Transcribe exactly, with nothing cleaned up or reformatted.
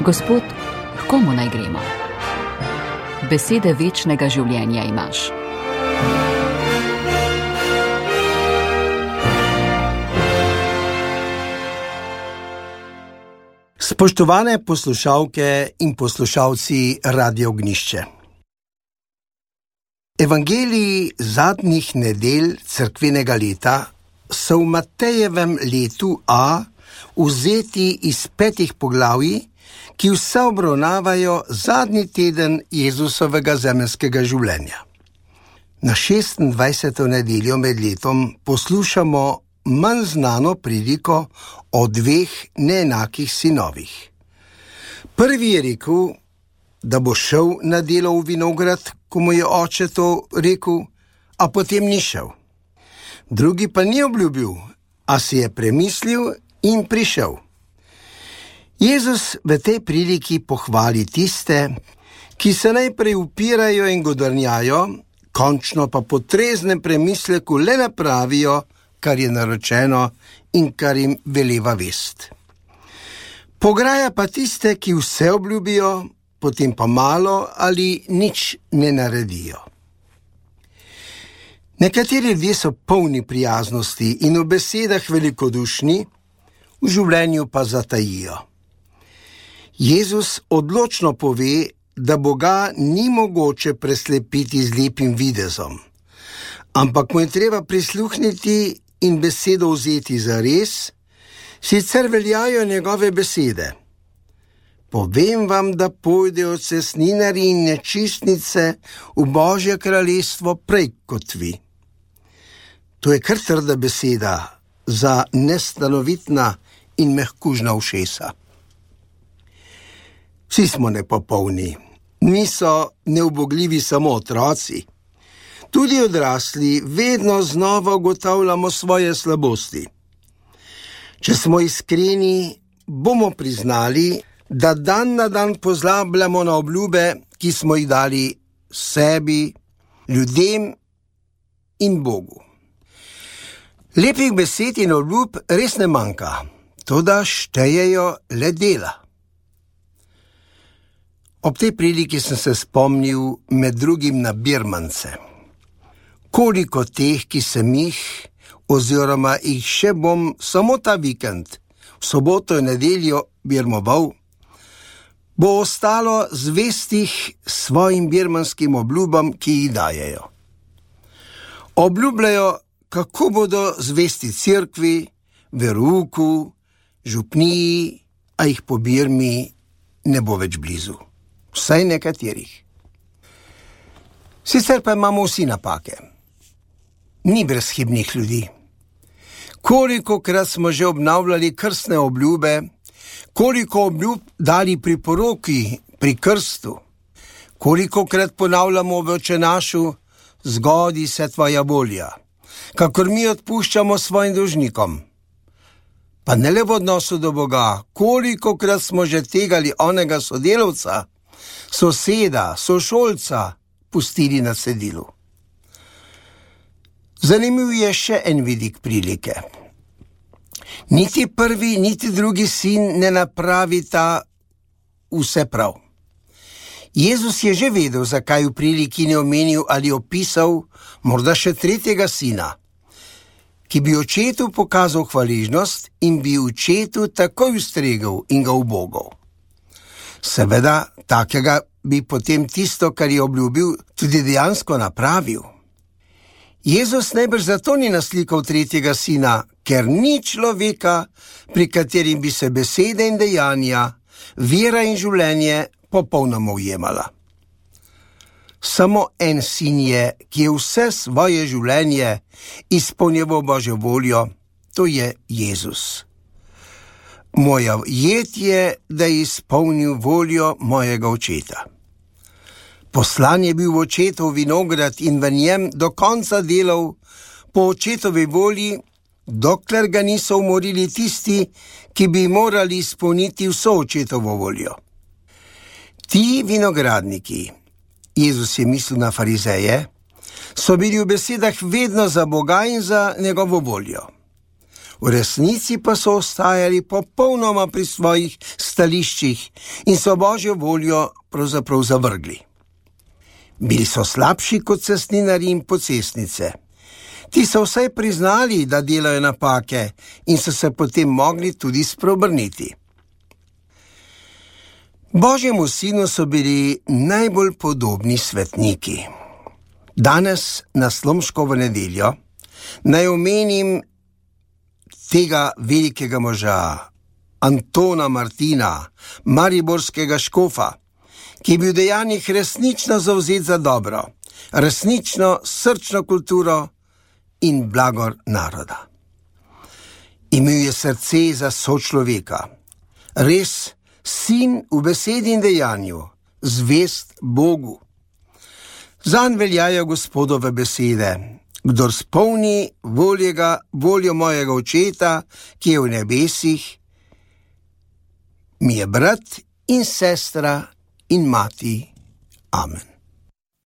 Gospod, h komu naj gremo? Besede večnega življenja imaš. Spoštovane poslušalke in poslušalci Radio Ognjišče. Evangeliji zadnjih nedelj cerkvenega leta so v Matejevem letu A vzeti iz petih poglavij, ki vse obravnavajo zadnji teden Jezusovega zemeljskega življenja. Na šestindvajseto nedeljo med letom poslušamo manj znano priliko o dveh neenakih sinovih. Prvi je rekel, da bo šel na delo v vinograd, ko mu je oče to rekel, a potem ni šel. Drugi pa ni obljubil, a si je premislil in prišel. Jezus v tej priliki pohvali tiste, ki se najprej upirajo in godrnjajo, končno pa po treznem premisleku le napravijo, kar je naročeno in kar jim veleva vest. Pograja pa tiste, ki vse obljubijo, potem pa malo ali nič ne naredijo. Nekateri ljudje so polni prijaznosti in v besedah velikodušni, v življenju pa zatajijo. Jezus odločno pove, da Boga ni mogoče preslepiti z lepim videzom, ampak mu je treba prisluhniti in besedo vzeti za res, sicer veljajo njegove besede. Povem vam, da pojdejo cestninarji in nečistnice v Božje kraljestvo prej kot vi. To je kar trda beseda za nestanovitna in mehkužna ušesa. Vsi smo nepopolni, niso neubogljivi samo otroci. Tudi odrasli vedno znova ugotavljamo svoje slabosti. Če smo iskreni, bomo priznali, da dan na dan pozabljamo na obljube, ki smo jih dali sebi, ljudem in Bogu. Lepih besed in obljub res ne manjka, toda štejejo le dela. Ob tej priliki sem se spomnil med drugim na birmance. Koliko teh, ki sem jih, oziroma jih še bom samo ta vikend, v soboto in nedeljo birmoval, bo ostalo zvestih svojim birmanskim obljubam, ki jih dajejo. Obljubljajo, kako bodo zvesti cerkvi, verouku, župniji, a jih po Birmi ne bo več blizu. Vsaj nekaterih. Sicer pa imamo vsi napake. Ni brezhibnih ljudi. Kolikokrat smo že obnavljali krstne obljube, koliko obljub dali pri poroki, pri krstu, kolikokrat ponavljamo v Oče našu, zgodi se tvoja volja, kakor mi odpuščamo svojim dolžnikom. Pa ne le v odnosu do Boga, kolikokrat smo že tegali onega sodelavca, soseda, sošolca pustili na cedilu. Zanimiv je še en vidik prilike. Niti prvi, niti drugi sin ne napravita vse prav. Jezus je že vedel, zakaj v priliki ne omenil ali opisal morda še tretjega sina, ki bi očetu pokazal hvaležnost in bi očetu takoj ustregel in ga ubogal. Seveda, takega bi potem tisto, kar je obljubil, tudi dejansko napravil. Jezus najbrž zato ni naslikal tretjega sina, ker ni človeka, pri katerim bi se besede in dejanja, vera in življenje popolnoma ujemala. Samo en sin je, ki je vse svoje življenje izpolnjeval Božjo voljo, to je Jezus. Moja jed je, da je izpolnil voljo mojega očeta. Poslan je bil v očetov vinograd in v njem do konca delal po očetovi volji, dokler ga niso umorili tisti, ki bi morali izpolniti vso očetovo voljo. Ti vinogradniki, Jezus je mislil na farizeje, so bili v besedah vedno za Boga in za njegovo voljo. v resnici pa so ostajali popolnoma pri svojih stališčih in so Božjo voljo pravzaprav zavrgli. Bili so slabši kot cestninarji in pocestnice. Ti so vsaj priznali, da delajo napake in so se potem mogli tudi spreobrniti. Božjemu sinu so bili najbolj podobni svetniki. Danes na Slomškovo nedeljo naj omenim tega velikega moža, Antona Martina, mariborskega škofa, ki je bil v dejanjih resnično zavzet za dobro, resnično srčno kulturo in blagor naroda. Imel je srce za sočloveka, res sin v besedi in dejanju, zvest Bogu. Zanj veljajo Gospodove besede: kdor spolni voljega, voljo mojega očeta, ki je v nebesih, mi je brat in sestra in mati. Amen.